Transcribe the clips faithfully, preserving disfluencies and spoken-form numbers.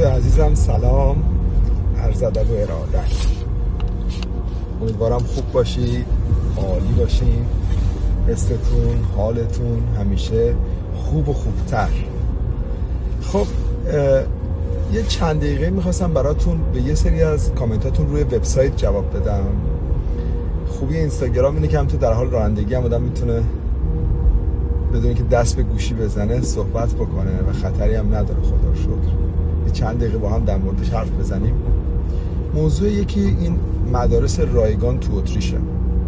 عزیزم سلام، عرض ادب و ارادت. امیدوارم خوب باشی، عالی باشین، حستون، حالتون همیشه خوب و خوبتر. خب یه چند دقیقه میخواستم براتون به یه سری از کامنتاتون روی وبسایت جواب بدم. خوبی اینستاگرام اینه که هم تو در حال رانندگی هم آدم میتونه بدون که دست به گوشی بزنه صحبت بکنه و خطری هم نداره. خدا رو شکر. یه چند دقیقه با هم در موردش حرف بزنیم. موضوع یکی این مدارس رایگان تو اتریشه.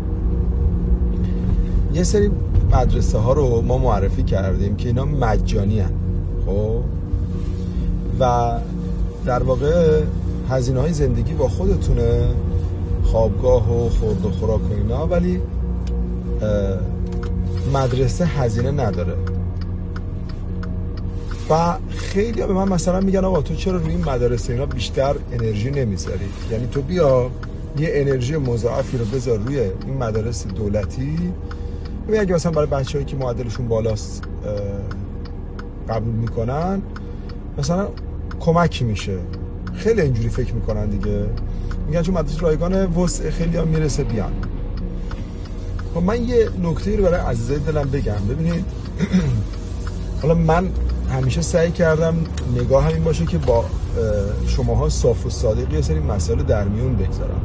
یه سری مدرسه ها رو ما معرفی کردیم که اینا مجانی هن. خب و در واقع هزینه های زندگی با خودتونه، خوابگاه و خورد و خوراک و اینا، ولی مدرسه هزینه نداره. و خیلی ها به من مثلا میگن آقا تو چرا روی این مدرسه اینا بیشتر انرژی نمیذاری؟ یعنی تو بیا یه انرژی مضاعفی رو بذار روی این مدارس دولتی. ببین اگه مثلا برای بچه‌هایی که معدلشون بالاست قبول میکنن مثلا کمک میشه. خیلی اینجوری فکر میکنن دیگه، میگن چون مدرسه رایگانه وسع خیلی ها میرسه بیان. خب من یه نکته رو برای عزیزای دلم بگم. ببینید حالا من همیشه سعی کردم نگاه همین باشه که با شماها صاف و صادق یه سری مسائل در میون بگذارم.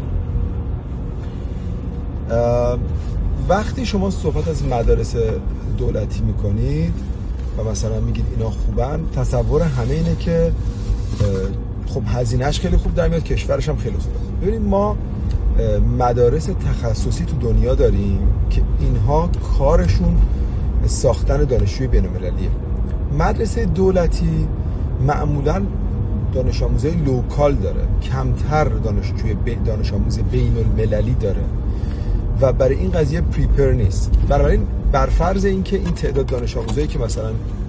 وقتی شما صحبت از مدارس دولتی میکنید و مثلا میگید اینا خوبن، تصور همه اینه که خب هزینهش خیلی خوب در میاد، کشورش هم خیلی خوبه. ببینید ما مدارس تخصصی تو دنیا داریم که اینها کارشون ساختن دانشجوی بین‌المللیه. مدرسه دولتی معمولاً دانش آموزای لوکال داره، کمتر دانشجوی دانش آموز بین‌المللی داره و برای این قضیه پریپر نیست. بنابراین بر فرض اینکه این تعداد دانش آموزایی که مثلا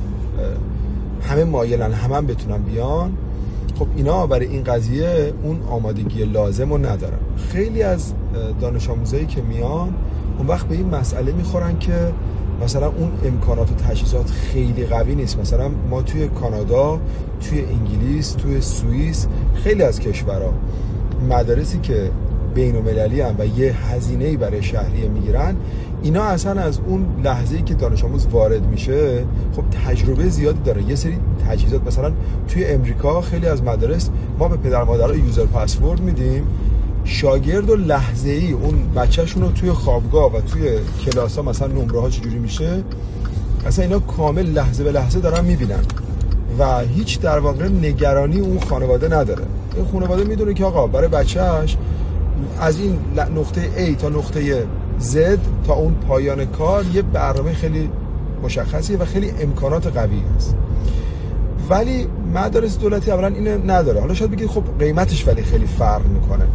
همه مایلن همه هم بتونن بیان، خب اینا برای این قضیه اون آمادگی لازم رو ندارن. خیلی از دانش آموزایی که میان اون وقت به این مسئله میخورن که مثلا اون امکانات و تجهیزات خیلی قوی نیست. مثلا ما توی کانادا، توی انگلیس، توی سوئیس، خیلی از کشورها مدارسی که بین‌المللی ان و یه هزینه‌ای برای شهریه میگیرن، اینا اصلا از اون لحظه‌ای که دانش آموز وارد میشه خب تجربه زیادی داره. یه سری تجهیزات مثلا توی امریکا خیلی از مدارس ما به پدر مادرها یوزر پسورد میدیم، شاگرد و لحظه‌ای اون بچه‌شون رو توی خوابگاه و توی کلاس‌ها مثلا نمره‌ها چجوری میشه اصلا اینا کامل لحظه به لحظه دارن میبینن و هیچ در واقع نگرانی اون خانواده نداره. این خانواده میدونه که آقا برای بچه‌اش از این نقطه A تا نقطه Z تا اون پایان کار یه برنامه خیلی مشخصیه و خیلی امکانات قوی هست. ولی مدارس دولتی اولا اینو نداره. حالا شاید بگید خب قیمتش ولی خیلی فرق میکنه.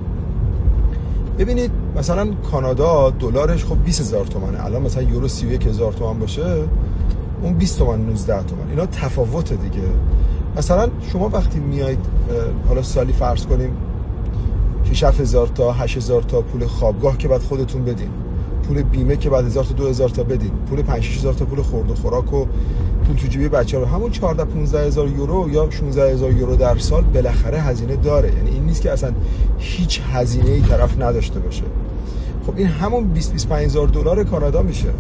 ببینید مثلا کانادا دلارش خب بیست هزار تومانه، الان مثلا یورو سی و یک هزار تومان باشه، اون بیست تومن نوزده تومن، اینا تفاوته دیگه. مثلا شما وقتی میایید حالا سالی فرض کنیم شش هزار تا هشت هزار تا پول خوابگاه که بعد خودتون بدین، پول بیمه که بعد هزار تا دو هزار تا بدین، پول پنج شش هزار تا پول خورد و خوراک و پول تو جیبی بچه‌ها، همون چهارده پانزده هزار یورو یا شانزده هزار یورو در سال بالاخره هزینه داره. یعنی این نیست که اصلا هیچ هزینه‌ای طرف نداشته باشه. خب این همون بیست بیست و پنج هزار دلار کانادا میشه.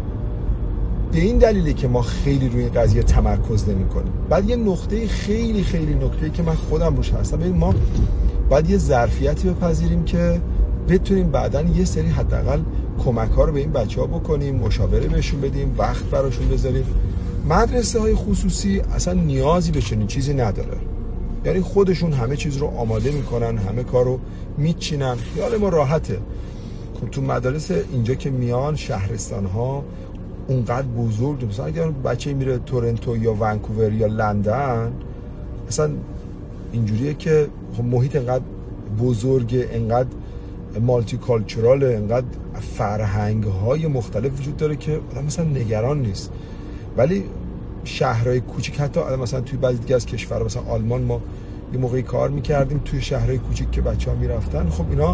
به این دلیلی که ما خیلی روی این قضیه تمرکز نمی‌کنیم. بعد یه نقطه خیلی خیلی نکته‌ای که من خودم روش هستم، ببین ما باید یه ظرفیتی بپذیریم که بتونیم بعداً یه سری حداقل کمک‌ها رو به این بچه‌ها بکنیم، مشاوره بهشون بدیم، وقت براشون بذاریم. مدرسه‌های خصوصی اصلا نیازی به چنین چیزی نداره. یعنی خودشون همه چیز رو آماده میکنن، همه کار رو میچینن، خیال ما راحته. خب تو مدارس اینجا که میان شهرستان‌ها اونقدر بزرگ، مثلا اگر بچه میره تورنتو یا ونکوور یا لندن، اصلا اینجوریه که خب محیط انقدر بزرگه، انقدر مالتی کالچورال، انقدر فرهنگ‌های مختلف وجود داره که آدم مثلا نگران نیست. ولی شهرهای کوچیک، حتی مثلا توی بعضی دیگه از کشورها مثلا آلمان، ما یه موقعی کار میکردیم توی شهرهای کوچیک که بچه‌ها میرفتن، خب اینا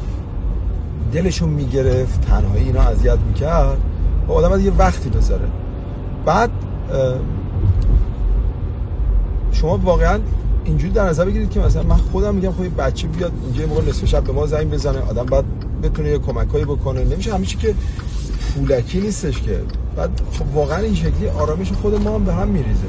دلشون میگرفت، تنهایی اینا اذیت میکرد و آدم باید یه وقتی بذاره. بعد شما واقعا اینجوری در نظر بگیرید که مثلا من خودم میگم خب بچه بیاد اینجا موقع نصف شب به ما زنگ بزنه، آدم باید بتونه یه کمکایی بکنه، نمیشه همیشه که پولکی نیستش که. بعد خب واقعا این شکلی آرامش خود ما هم به هم میریزه.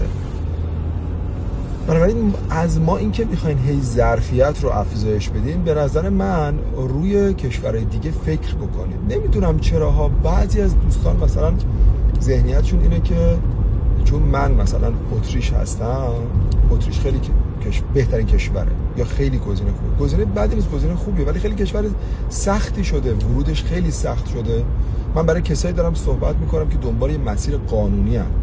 بنابراین از ما این که میخواین هی ظرفیت رو افزایش بدین، به نظر من روی کشورهای دیگه فکر بکنید. نمیدونم چراها بعضی از دوستان مثلا ذهنیتشون اینه که چون من مثلا اتریش هستم، اتریش خیلی کش... بهترین کشوره یا خیلی گزینه خوبه. گزینه بدی نیست، گزینه خوبیه، ولی خیلی کشور سختی شده، ورودش خیلی سخت شده. من برای کسایی دارم صحبت میکنم که دنبال یه مسیر قانونی هستن.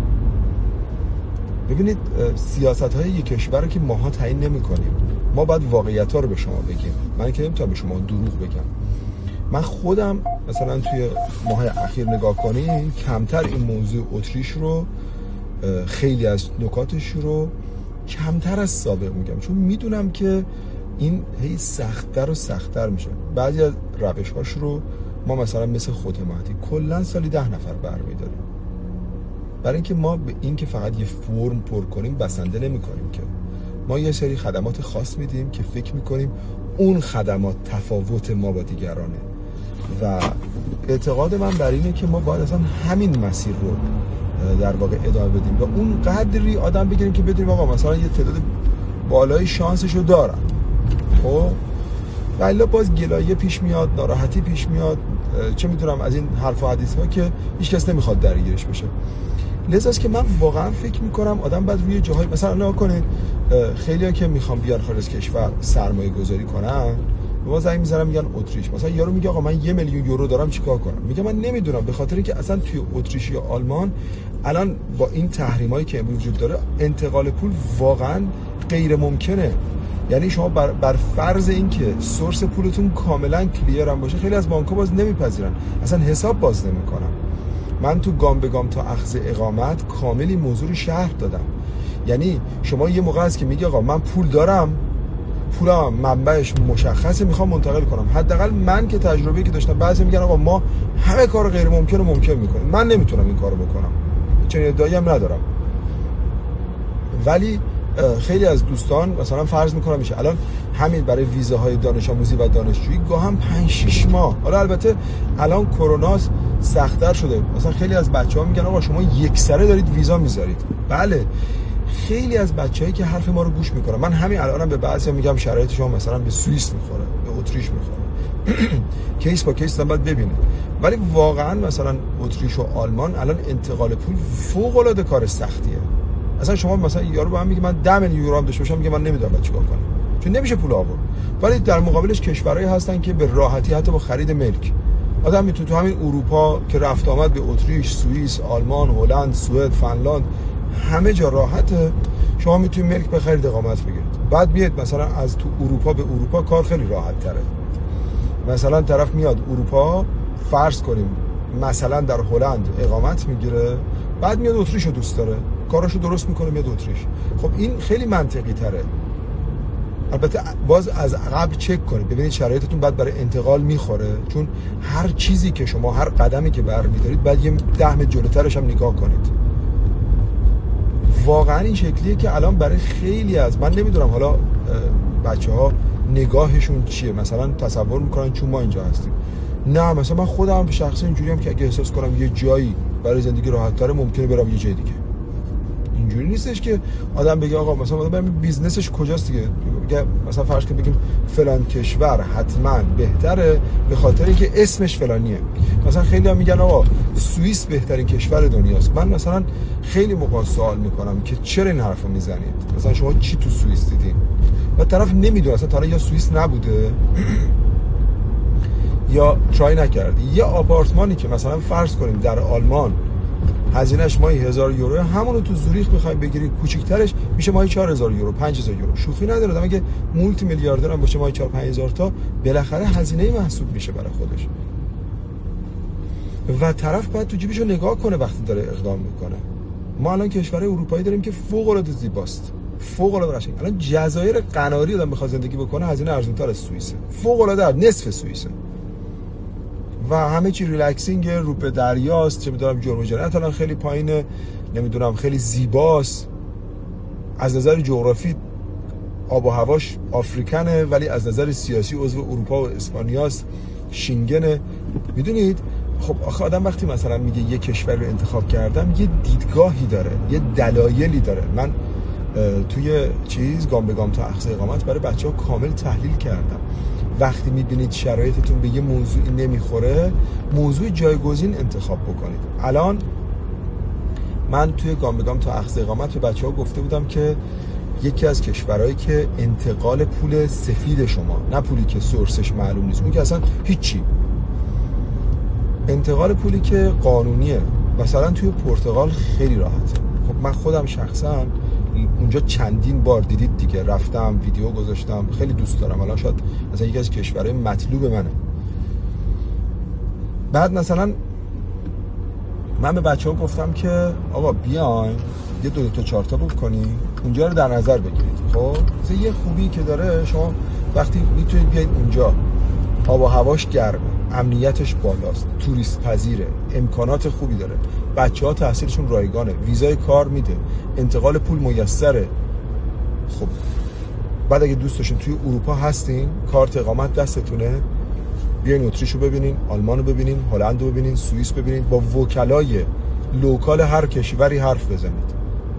ببینید سیاست‌های یک کشور رو که ماها تعیین نمی‌کنیم، ما باید واقعیت‌ها رو به شما بگیم. من که نمی‌تونم به شما دروغ بگم. من خودم مثلا توی ماهای اخیر نگاه کنین کمتر این موضوع اتریش رو، خیلی از نکاتش رو کمتر از سابق میگم، چون میدونم که این هی سخت‌تر و سخت‌تر میشه. بعضی از روش‌هاش رو ما مثلا مثل خودمهدی کلا سالی ده نفر برمی‌داریم. برای اینکه ما به این که فقط یه فرم پر کنیم بسنده نمی کنیم، که ما یه سری خدمات خاص میدیم که فکر میکنیم اون خدمات تفاوت ما با دیگرانه و اعتقاد من بر اینه که ما باید اصلا همین مسیر رو در واقع ادامه بدیم و اون قدری آدم بگیریم که بدونیم آقا مثلا یه تعداد بالای شانسش رو دارن، خب ولی باز گلایه پیش میاد، ناراحتی پیش میاد، چه میدونم از این حرف و حدیث ها که هیچ کس نمیخواد درگیرش بشه. لذاست که من واقعا فکر میکنم آدم باید روی جاهای مثلا نگاه کنید، خیلی‌ها که میخوام بیان خارج از کشور سرمایه گذاری کنن به ما زنگ میزنن میگن اتریش، مثلا یارو میگه آقا من یه میلیون یورو دارم چیکار کنم؟ میگه من نمیدونم، به خاطر اینکه اصلا توی اتریش یا آلمان الان با این تحریمایی که امروز وجود داره انتقال پول واقعا غیر ممکنه. یعنی شما بر, بر فرض اینکه سورس پولتون کاملا کلیر هم باشه، خیلی از بانک‌ها باز نمیپذیرن، اصلا حساب باز نمیکنن. من تو گام به گام تا اخذ اقامت کاملی موضوع رو شرح دادم. یعنی شما یه موقع هست که میگی آقا من پول دارم، پولم منبعش مشخصه، میخوام منتقل کنم. حداقل من که تجربه‌ای که داشتم، بعضی میگن آقا ما همه کار غیر ممکن رو ممکن میکنیم. من نمیتونم این کارو بکنم، چنین ادعایی هم ندارم. ولی خیلی از دوستان مثلا فرض میکنم میشه الان همین برای ویزاهای دانش آموزی و دانشجویی گاهم پنج شش ماه، حالا البته الان کرونا سخت‌تر شده، مثلا خیلی از بچه‌ها میگن آقا شما یک سره دارید ویزا میذارید. بله، خیلی از بچه‌هایی که حرف ما رو گوش میکنن، من همین الانم به بعضیا میگم شرایط شما مثلا به سوئیس میخوره، به اتریش میخوره، کیس با کیس هم باید ببینید. ولی واقعا مثلا اتریش و آلمان الان انتقال پول فوق العاده کار سختیه. اصلا شما مثلا یارو با هم میگه من ده میلیون یورو هم داشته باشم، میگه من نمیدونم چیکار کنم، چون نمیشه پول آورد. ولی در مقابلش کشورهایی هستن که به راحتی حتی با خرید ملک آدم میتونه تو همین اروپا که رفت آمد به اتریش، سوئیس، آلمان، هلند، سوئد، فنلاند، همه جا راحته، شما میتونید ملک بخرید اقامت بگیرید. بعد بیاید مثلا از تو اروپا به اروپا کار خیلی راحت تره. مثلا طرف میاد اروپا، فرض کنیم مثلا در هلند اقامت میگیره، بعد میاد اتریش رو دوست داره، کاراشو درست میکنه میاد اتریش. خب این خیلی منطقی تره. البته باز از قبل چک کنید ببینید شرایطتون بعد برای انتقال میخوره، چون هر چیزی که شما هر قدمی که برمی‌دارید بعد یه ده متر جلوترش هم نگاه کنید. واقعا این شکلیه که الان برای خیلی از، من نمیدونم حالا بچه‌ها نگاهشون چیه، مثلا تصور میکنن چون ما اینجا هستیم. نه، مثلا من خودم به شخصه اینجوریم که اگه احساس کنم یه جایی برای زندگی راحت‌تره ممکنه برم یه جای دیگه. اینجوری نیستش که آدم بگه آقا مثلا آدم بیزنسش کجاست دیگه، بگه مثلا فرض کنیم بگیم فلان کشور حتما بهتره به خاطر اینکه اسمش فلانیه. مثلا خیلی هم میگن آقا سوئیس بهترین کشور دنیاست. من مثلا خیلی موقع سوال میکنم که چرا این حرفو میزنید، مثلا شما چی تو سوئیس دیدین؟ و طرف نمیدونه اصلا تا یا سوئیس نبوده یا ترای نکردی. یه آپارتمانی که مثلا فرض کنیم در آلمان هزینه‌اش ماهی هزار یورو، همون رو تو زوریخ می‌خوایم بگیرید کوچیک‌ترش میشه ماهی چهار هزار یورو، پنج هزار یورو. شوخی نداره، آدم اگه مولتی میلیاردر هم باشه ماهی چهار پنج هزار تا بالاخره هزینه‌ای محسوب میشه برای خودش. و طرف باید تو جیبش رو نگاه کنه وقتی داره اقدام میکنه. ما الان کشور اروپایی داریم که فوق‌العاده زیباست، فوق‌العاده قشنگ. الان جزایر قناری آدم بخواد زندگی بکنه هزینه ارزان‌تر از سوئیسه، فوق‌العاده نصف سوئیسه. و همه چی ریلکسینگ، رو به دریاست، چه میدونم جرم و جنایت الان خیلی پایینه، نمیدونم خیلی زیباست از نظر جغرافی. آب و هواش آفریکنه ولی از نظر سیاسی عضو اروپا و اسپانیاست، شینگنه. میدونید خب آخه آدم وقتی مثلا میگه یه کشور رو انتخاب کردم یه دیدگاهی داره، یه دلایلی داره. من توی چیز گام به گام تا اقصی اقامت برای بچه‌ها کامل تحلیل کردم. وقتی میبینید شرایطتون به یه موضوعی نمیخوره، موضوع جایگزین انتخاب بکنید. الان من توی گام به گام تا اقصی اقامت به بچه‌ها گفته بودم که یکی از کشورهایی که انتقال پول سفید شما، نه پولی که سورسش معلوم نیست، اون که اصلا هیچی، انتقال پولی که قانونیه، مثلا توی پرتغال خیلی راحته. خب من خودم شخصا اونجا چندین بار دیدید دیگه، رفتم ویدیو گذاشتم، خیلی دوست دارم. الان شاید مثلا یکی از کشورهای مطلوب منه. بعد مثلا من به بچه‌ها گفتم که آقا بیاین یه دو, دو تا چهار تا بوک کنی، اونجا رو در نظر بگیرید. خب مثلا یه خوبی که داره، شما وقتی میتونید بیاید اونجا، آب و هواش گرمه، امنیتش بالاست، توریست پذیره، امکانات خوبی داره، بچه‌ها تحصیلشون رایگانه، ویزای کار میده، انتقال پول میسره. خب بعد اگه دوست داشتین توی اروپا هستین، کارت اقامت دستتونه، بیاین اتریشو ببینین، آلمانو ببینین، هلندو ببینین، سوئیس ببینین، با وکلای لوکال هر کشوری حرف بزنید.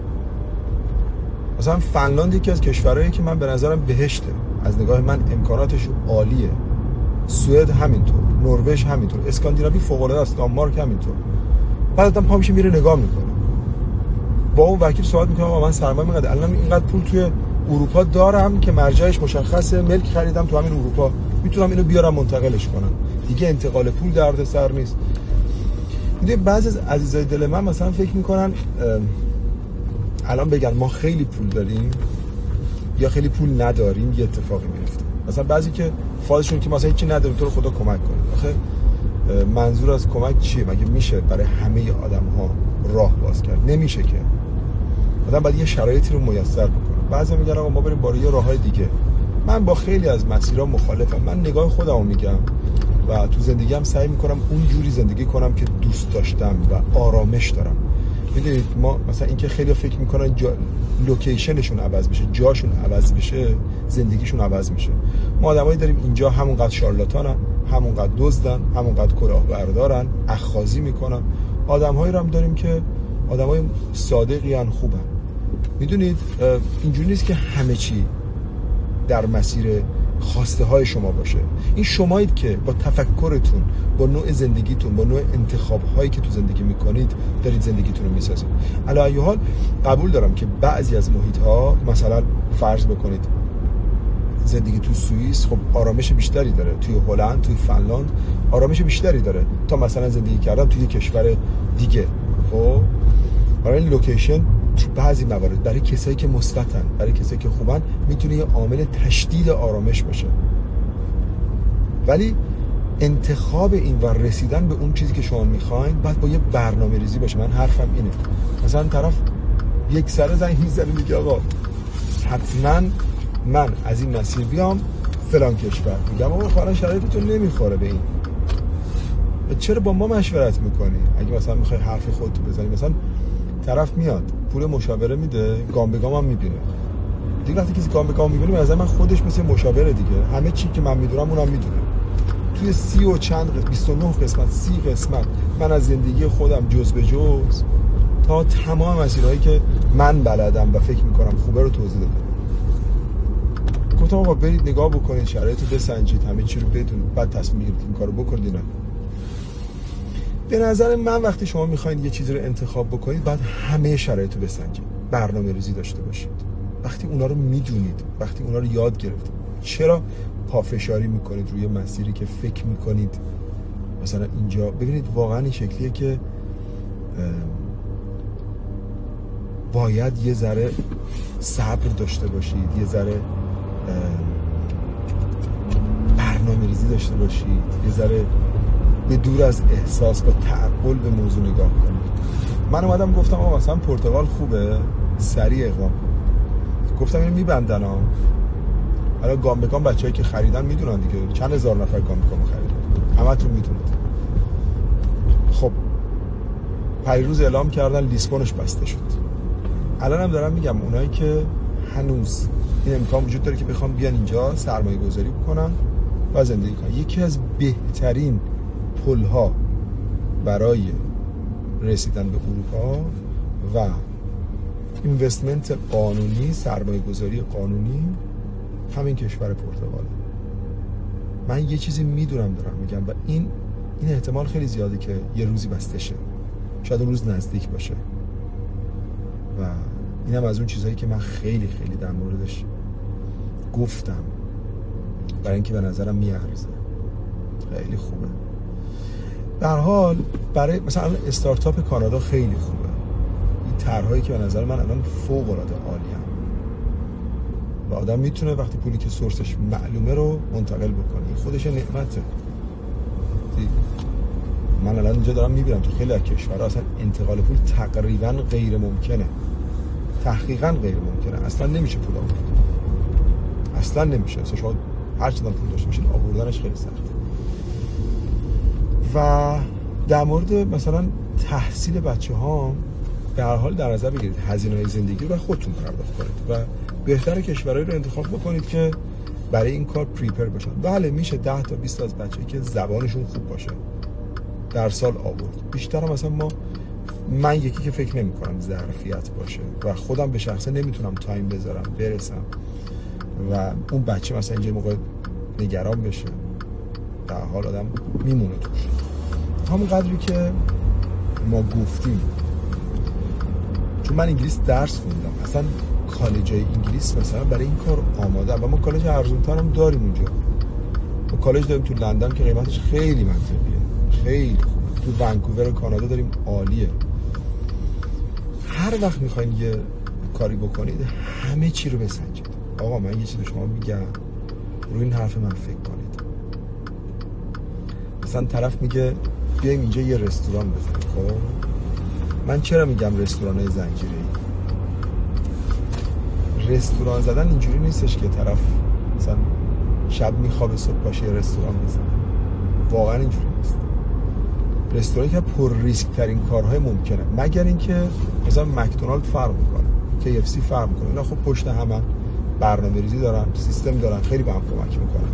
مثلا فنلاند یکی از کشورهایی که من به نظرم بهشته، از نگاه من امکاناتش عالیه. سوئد همینطور، نروژ همینطور، اسکاندیناوی فوق‌العاده است، دانمارک همینطور. بعد آدم پا میشه میره نگاه میکنه، با اون وکیل صحبت میکنه، آقا من سرمایه اینقدر الان اینقدر پول توی اروپا دارم که مرجعش مشخصه، ملک خریدم تو همین اروپا، میتونم اینو بیارم منتقلش کنم، دیگه انتقال پول درد سر نیست. میدونید بعضی از عزیزای دل من مثلا فکر میکنن الان بگن ما خیلی پول داریم یا خیلی پول نداریم، یه اتفاقی میفته. مثلا بعضی که فازشون که مثلا هیچی نداریم، تو رو خدا کمک کنید. آخه منظور از کمک چیه؟ مگه میشه برای همه آدم ها راه باز کرد؟ نمیشه که. آدم باید یه شرایطی رو میسر بکنه. بعضی میگن آقا ما بریم برای یه راههای دیگه. من با خیلی از مسیرها مخالفم. من نگاه خودمو میگم و تو زندگیم سعی میکنم اون جوری زندگی کنم که دوست داشتم و آرامش دارم. میدونید ما مثلا اینکه خیلی فکر میکنن جا... لوکیشنشون عوض بشه، جاشون عوض بشه، زندگیشون عوض میشه. ما آدمایی داریم اینجا همونقدر شارلاتانن، همونقدر دزدن، همونقدر کلاهبردارن، اخاذی میکنن. آدمهایی رو هم داریم که آدمای صادقی ان، خوبن. میدونید اینجوری نیست که همه چی در مسیر خواسته های شما باشه. این شمایید که با تفکرتون، با نوع زندگیتون، با نوع انتخاب هایی که تو زندگی میکنید دارید زندگیتون رو میسازید. علی ای حال قبول دارم که بعضی از محیط ها، مثلا فرض بکنید زندگی تو سوئیس خب آرامش بیشتری داره، توی هلند، توی فنلاند آرامش بیشتری داره تا مثلا زندگی کردن توی کشور دیگه. خب برای این لوکیشن تو بعضی موارد برای کسایی که مثبتن، برای کسایی که خوبن، میتونه یه عامل تشدید آرامش باشه. ولی انتخاب این و رسیدن به اون چیزی که شما میخواین باید با یه برنامه ریزی باشه. من حرفم اینه، مثلا طرف یک سره زنگ میزنه میگه آقا حتما من از این مسیر بیام فلان کشور، میگم آقا فلان شرایطتون نمیخوره به این، چرا با ما مشورت میکنی؟ اگه مثلا میخوای حرف خودت بزنی، مثلا طرف میاد پول مشاوره میده، گام به گام هم میبینه دیگه. وقتی کسی گام به گام میبینه، از من خودش مثل مشاوره دیگه، همه چی که من میدونم اونم میدونه. توی سی و چند بیست و نه قسمت، سی قسمت من از زندگی خودم جز به جز تا تمام مسیرهایی که من بلدم و فکر میکنم خوبه رو توضیح دادم. گفتم آقا برید نگاه بکنید، شرایط رو بسنجید، همه چی رو بدونید، بعد تصمیم بگیرید این کارو بکنید. اینا به نظر من وقتی شما میخواید یه چیزی رو انتخاب بکنید، بعد همه شرایط رو بسنجید، برنامه ریزی داشته باشید. وقتی اونا رو میدونید، وقتی اونا رو یاد گرفتید، چرا پافشاری میکنید روی مسیری که فکر میکنید مثلا اینجا؟ ببینید واقعا این شکلیه که باید یه ذره صبر داشته باشید، یه ذره برنامه ریزی داشته باشید، یه ذره به دور از احساس با تعقل به موضوع نگاه کنید. من اومدم گفتم آقا مثلا پرتغال خوبه، سریع اقدام کن. گفتم اینو میبندن ها. حالا گام به گام بچه‌ای که خریدن میدونن دیگه، چند هزار نفر گام به گام خریدن، همتون میدونید. خب پیروز اعلام کردن لیسبونش بسته شد. الان هم دارم میگم اونایی که هنوز این امکان وجود داره که بخوام بیان اینجا سرمایه گذاری بکنن و زندگی کنن. یکی از بهترین پل‌ها برای رسیدن به اروپا و اینوستمنت قانونی، سرمایه گذاری قانونی، همین کشور پرتغال. من یه چیزی میدونم دارم میگم و این این احتمال خیلی زیاده که یه روزی بسته شه، شاید اون روز نزدیک باشه و اینم از اون چیزهایی که من خیلی خیلی در موردش گفتم برای اینکه به نظرم میارزه، خیلی خوبه. در حال برای مثلا استارتاپ کانادا خیلی خوبه، این طرحهایی که به نظر من الان فوق العاده عالیه و آدم میتونه وقتی پولی که سورسش معلومه رو منتقل بکنه، این خودش نعمته. من الان اینجا دارم میبینم تو خیلی از کشورها اصلا انتقال پول تقریبا غیر ممکنه، تحقیقا غیر ممکنه، اصلا نمیشه پول آورد، اصلا نمیشه. اصلا شما هر چقدر پول داشته باشین آوردنش خیلی سخته. و در مورد مثلا تحصیل بچه ها به هر حال در نظر بگیرید هزینه‌های زندگی رو خودتون پرداخت کنید و بهتره کشورهایی رو انتخاب بکنید که برای این کار پریپر باشن. بله میشه ده تا بیست تا از بچه‌ای که زبانشون خوب باشه در سال آورد. بیشتر هم مثلا ما من یکی که فکر نمی کنم ظرفیت باشه و خودم به شخصه نمیتونم تایم بذارم برسم و اون بچه مثلا اینجا موقع نگران بشه، در حال آدم میمونه توش. همون قدری که ما گفتیم، چون من انگلیس درس خوندم، اصلا کالجای انگلیس مثلا برای این کار آماده و ما کالج ارزون‌تر هم داریم اونجا. ما کالج داریم تو لندن که قیمتش خیلی منطقیه، خیلی خوبه. تو ونکوور کانادا داریم، عالیه. هر وقت میخواین یه کاری بکنید همه چی رو بسنجید. آقا من یه چیز به شما میگم، روی این حرف من فکر کنید. مثلا طرف میگه بیایم اینجا یه رستوران بزنیم. خب من چرا میگم رستوران‌های زنجیره‌ای؟ رستوران زدن اینجوری نیستش که طرف مثلا شب میخوابه صبح باشه یه رستوران بزنه. واقعا اینجوری نیست. رستورانی که پر ریسک ترین کارهای ممکنه، مگر اینکه مثلا مکدونالد فرق میکنه، کی اف سی فرق میکنه، اینا خب پشت همن، برنامه‌ریزی دارن، سیستم دارن، خیلی به هم کمک میکنن.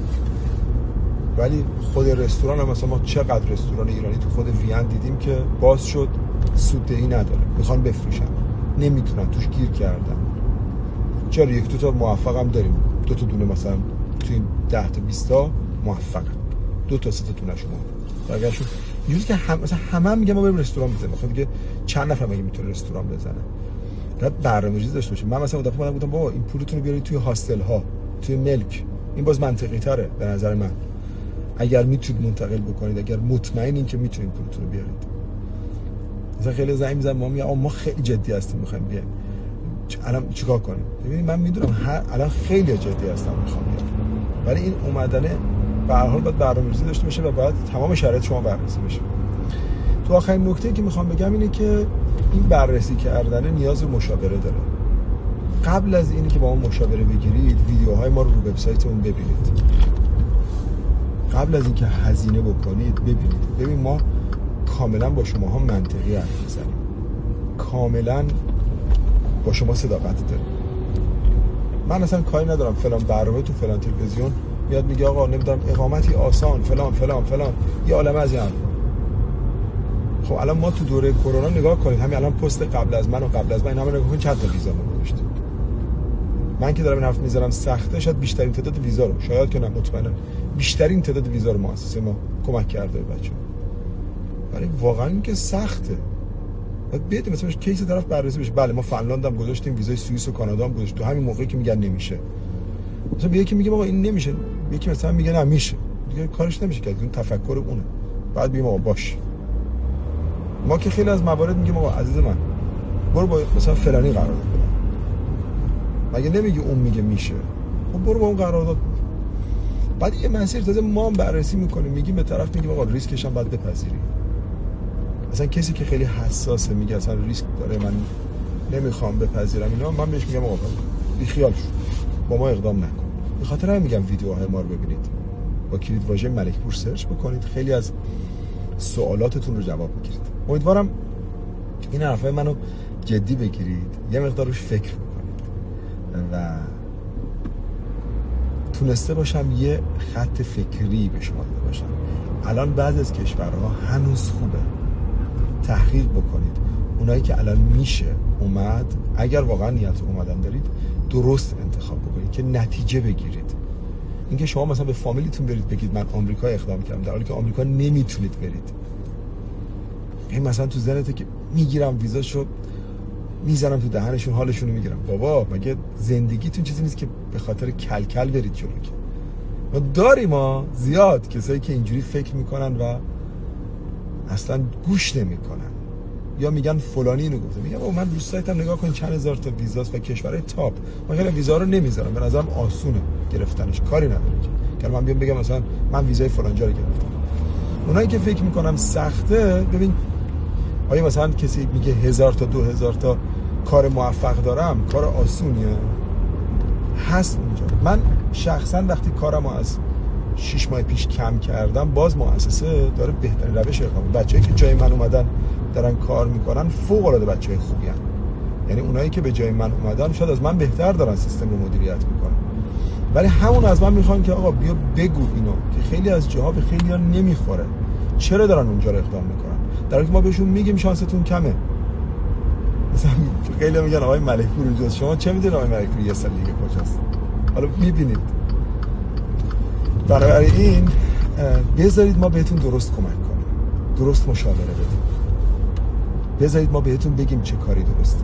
ولی خود رستوران هم مثلا ما چقدر رستوران ایرانی تو خود وین دیدیم که باز شد سوددهی نداره، میخوان بفروشن، نمیتونن، توش گیر کردن. چرا یک دو تا موفق هم داریم، دو تا دونه مثلا تو این ده تا بیست تا موفقن، دو تا سه تا دونه شما برگشت اینجوری که هم مثلا همه هم میگن ما بریم رستوران بزنیم. خب دیگه چند نفر مگه میتونه رستوران بزنه؟ بعد برنامه‌ریزی داشته باشه. من مثلا اون دفعه گفتم بابا این پولتون رو بیارید توی هاستل ها، توی ملک، این باز منطقی تره به نظر من. اگر میتونید منتقل بکنید، اگر مطمئنین که میتونید پولتون رو بیارید. مثلا خیلی زنگ میزنن ما میگم ما خیلی جدی هستیم میخوایم بیایم، الان چیکار کنیم؟ ببینید من میدونم هر الان خیلی جدی هستم میخوام بیام، ولی این اومدنه به هر حال باید برنامه‌ریزی داشته باشه و باید تمام شرایط شما بررسی بشه. تو آخرین نکته که میخوام بگم اینه که این بررسی کردن نیاز به مشاوره داره. قبل از اینی که با ما مشاوره بگیرید ویدیوهای ما رو رو وبسایتمون ببینید. قبل از اینکه هزینه بکنید ببینید. ببین ما کاملا با شما ها منطقی حرف میزنیم، کاملا با شما صداقت داریم. من اصلا کاری ندارم فلان برنامه تو فلان تلویزیون میاد میگه آقا نمیدونم اقامتی آسان فلان فلان فلان یه عالمه از این. خب الان ما تو دوره کرونا نگاه کنید، همین الان پست قبل از من و قبل از من همه نگاه کنید چند تا ویزا ما گذاشتیم. من که دارم این حرف میزنم سخته، شاید بیشترین تعداد ویزا رو، شاید که نه مطمئنا بیشترین تعداد ویزا رو مؤسسه ما کمک کرده به بچه‌ها. ولی واقعا این که سخته. بعد بیاید مثلا کیس طرف بررسی بشه. بله ما فنلاند هم گذاشتیم، ویزای سوئیس و کانادا هم گذاشتیم، تو همین موقعی که میگن نمیشه. مثلا یکی میگه آقا این نمیشه، یکی مثلا میگه نه میشه، دیگه کارش نمیشه کرد، اون تفکر اونه. بعد میگم آقا باش. ما که خیلی از موارد میگیم آقا عزیز من برو با مثلا فلانی قرارداد ببند، مگه نمیگه اون میگه میشه، خب برو با اون قرارداد. بعد یه مسیر تازه ما هم بررسی میکنیم، میگیم به طرف میگیم آقا ریسکش هم باید بپذیری. مثلا کسی که خیلی حساسه میگه اصلا ریسک داره من نمیخوام بپذیرم اینا، من بهش میگم آقا بی خیال شو، با ما اقدام نکن. به خاطر همین میگم ویدیوهای ما رو ببینید، با کلید واژه ملکپور سرچ بکنید، خیلی از سوالاتتون رو جواب میگیرید. امیدوارم این حرفای منو جدی بگیرید، یه مقدار روش فکر بکنید و تونسته باشم یه خط فکری به شما داده باشم. الان بعضی از کشورها هنوز خوبه، تحقیق بکنید اونایی که الان میشه اومد، اگر واقعا نیت اومدن دارید درست انتخاب بکنید که نتیجه بگیرید. اینکه شما مثلا به فامیلیتون برید بگید من آمریکا اقدام کردم در حالی که آمریکا نمیتونید برید، این مثلا تو ذهنته که میگیرم ویزاشو میزنم تو دهنشون حالشون رو میگیرم. بابا مگه زندگیتون چیزی نیست که به خاطر کلکل برید جلو؟ که ما داریم ما زیاد کسایی که اینجوری فکر میکنن و اصلا گوش نمیکنن یا میگن فلانی اینو گفته. میگم بابا من رو سایتم نگاه کن چند هزار تا ویزاست و کشورهای تاپ، من خیلی ویزا رو نمیذارم، به نظرم آسونه گرفتنش، کاری نداره که من بیام بگم مثلا من ویزای فلان جا رو گرفتم. اونایی که فکر میکنم سخته، ببین آیا مثلا کسی میگه هزار تا دو هزار تا کار موفق دارم، کار آسونیه؟ هست اونجا. من شخصا وقتی کارم رو از شش ماه پیش کم کردم، باز مؤسسه داره بهترین روش اقدام. بچه‌ای که جای من اومدن دارن کار میکنن فوق العاده بچه‌های خوبی هستن. یعنی اونایی که به جای من اومدن شاید از من بهتر دارن سیستم رو مدیریت میکنن، ولی همون از من میخوان که آقا بیا بگو اینو، که خیلی از جاها به خیلی‌ها نمیخوره. چرا دارن اونجا رو اقدام میکنن؟ در حالی که ما بهشون میگیم شانستون کمه. مثلا خیلی میگن آقای ملکپور اونجاست، شما چه میدونید آقای ملکپور یه سال دیگه کجاست؟ حالا میبینید. بنابراین بذارید ما بهتون درست کمک کنیم، درست مشاوره بدیم، بذارید ما بهتون بگیم چه کاری درسته.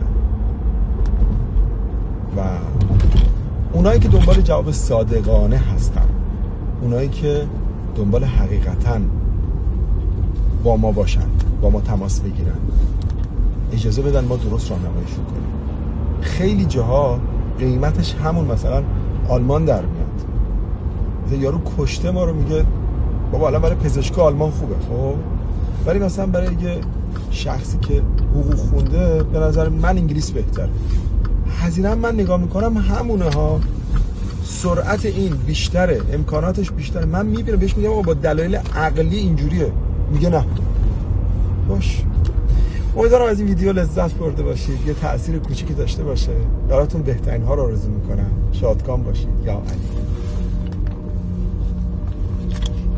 و اونایی که دنبال جواب صادقانه هستن، اونایی که دنبال حقیقتاً با ما باشن، با ما تماس بگیرن، اجازه بدن ما درست راهنماییشون کنیم. خیلی جاها قیمتش همون مثلا آلمان در میاد. مثلا یارو کشته ما رو میگه بابا الان برای پزشک آلمان خوبه، خب ولی مثلا برای یه شخصی که حقوق خونده به نظر من انگلیس بهتره. هزینه من نگاه میکنم همونه ها، سرعت این بیشتره، امکاناتش بیشتره. من میبینم بهش میگم با دلایل عقلی اینجوریه، میگه نه. باش، امیدوارم از این ویدیو لذت برده باشید، یه تأثیر کوچیکی داشته باشه. براتون بهترین ها رو آرزو میکنم. شادکام باشید. یا علی.